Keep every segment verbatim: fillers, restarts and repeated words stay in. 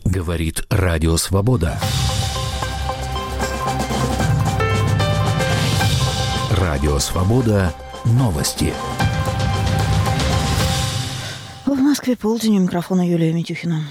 Говорит Радио Свобода. Радио Свобода. Новости. В Москве полдень. У микрофона Юлия Митюхина.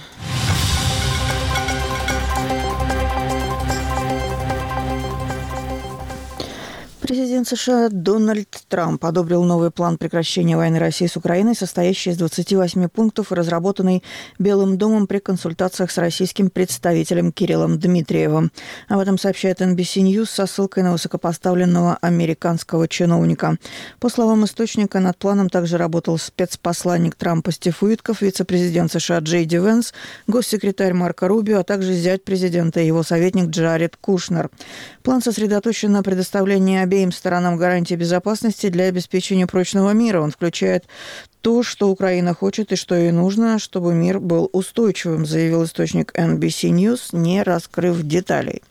Президент США Дональд Трамп одобрил новый план прекращения войны России с Украиной, состоящий из двадцати восьми пунктов, разработанный Белым домом при консультациях с российским представителем Кириллом Дмитриевым. Об этом сообщает эн би си News со ссылкой на высокопоставленного американского чиновника. По словам источника, над планом также работал спецпосланник Трампа Стив Уитков, вице-президент США Джей Ди Венс, госсекретарь Марко Рубио, а также зять президента и его советник Джаред Кушнер. План сосредоточен на предоставлении обеим сторонам гарантии безопасности для обеспечения прочного мира. Он включает то, что Украина хочет и что ей нужно, чтобы мир был устойчивым, заявил источник эн би си News, не раскрыв деталей.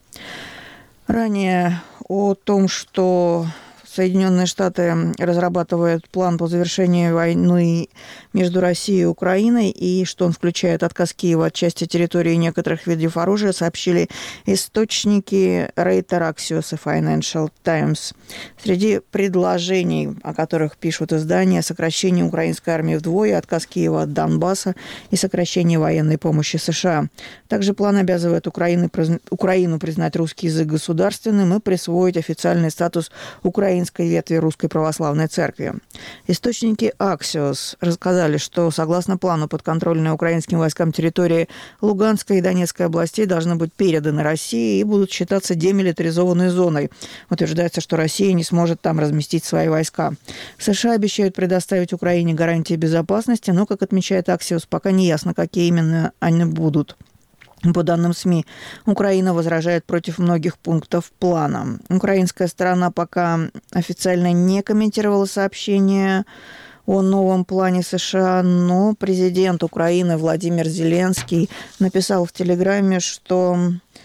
Ранее о том, что Соединенные Штаты разрабатывают план по завершению войны между Россией и Украиной, и что он включает отказ Киева от части территории некоторых видов оружия, сообщили источники Reuters, Axios и Financial Times. Среди предложений, о которых пишут издания, сокращение украинской армии вдвое, отказ Киева от Донбасса и сокращение военной помощи США. Также план обязывает Украину, Украину признать русский язык государственным и присвоить официальный статус украинской ветви Русской Православной Церкви. Источники Axios рассказали, что согласно плану подконтрольные украинским войскам территории Луганской и Донецкой областей должны быть переданы России и будут считаться демилитаризованной зоной. Утверждается, что Россия не сможет там разместить свои войска. США обещают предоставить Украине гарантии безопасности, но, как отмечает Axios, пока не ясно, какие именно они будут. По данным СМИ, Украина возражает против многих пунктов плана. Украинская сторона пока официально не комментировала сообщение о новом плане США, но президент Украины Владимир Зеленский написал в Телеграме, что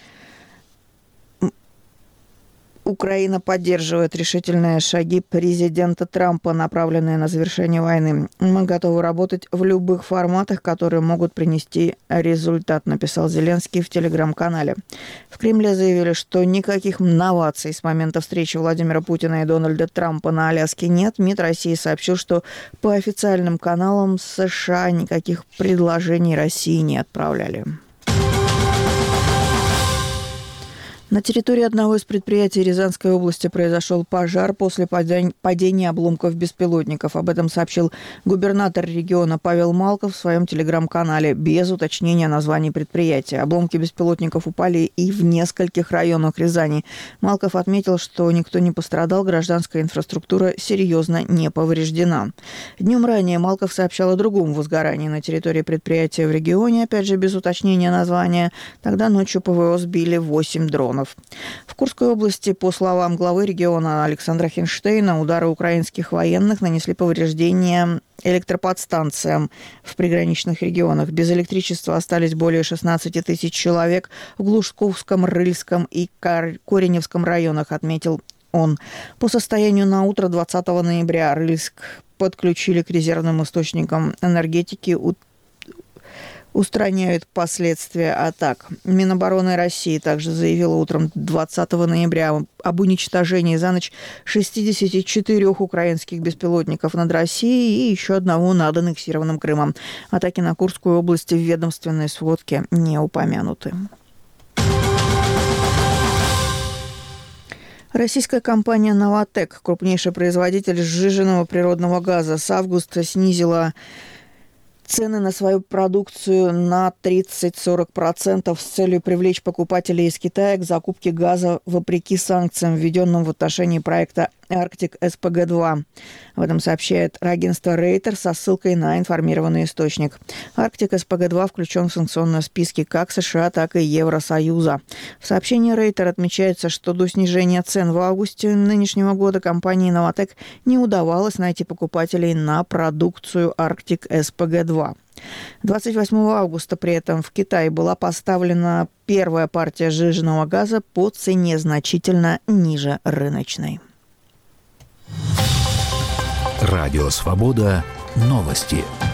Украина поддерживает решительные шаги президента Трампа, направленные на завершение войны. Мы готовы работать в любых форматах, которые могут принести результат, написал Зеленский в Телеграм-канале. В Кремле заявили, что никаких новаций с момента встречи Владимира Путина и Дональда Трампа на Аляске нет. МИД России сообщил, что по официальным каналам США никаких предложений России не отправляли. На территории одного из предприятий Рязанской области произошел пожар после падения обломков беспилотников. Об этом сообщил губернатор региона Павел Малков в своем телеграм-канале без уточнения названий предприятия. Обломки беспилотников упали и в нескольких районах Рязани. Малков отметил, что никто не пострадал, гражданская инфраструктура серьезно не повреждена. Днем ранее Малков сообщал о другом возгорании на территории предприятия в регионе, опять же без уточнения названия. Тогда ночью ПВО сбили восемь дронов. В Курской области, по словам главы региона Александра Хинштейна, удары украинских военных нанесли повреждения электроподстанциям в приграничных регионах. Без электричества остались более шестнадцати тысяч человек в Глушковском, Рыльском и Кореневском районах, отметил он. По состоянию на утро двадцатого ноября Рыльск подключили к резервным источникам энергетики, устраняют последствия атак. Минобороны России также заявила утром двадцатого ноября об уничтожении за ночь шестидесяти четырёх украинских беспилотников над Россией и еще одного над аннексированным Крымом. Атаки на Курскую область в ведомственной сводке не упомянуты. Российская компания «Новатэк», крупнейший производитель сжиженного природного газа, с августа снизила цены на свою продукцию на тридцать-сорок процентов с целью привлечь покупателей из Китая к закупке газа вопреки санкциям, введенным в отношении проекта Arctic эс пи джи два. Об этом сообщает агентство Reuters со ссылкой на информированный источник. Arctic эс пи джи два включен в санкционные списки как США, так и Евросоюза. В сообщении Reuters отмечается, что до снижения цен в августе нынешнего года компании Новатэк не удавалось найти покупателей на продукцию Arctic эс пи джи два. двадцать восьмого августа при этом в Китай была поставлена первая партия сжиженного газа по цене значительно ниже рыночной. Радио Свобода. Новости.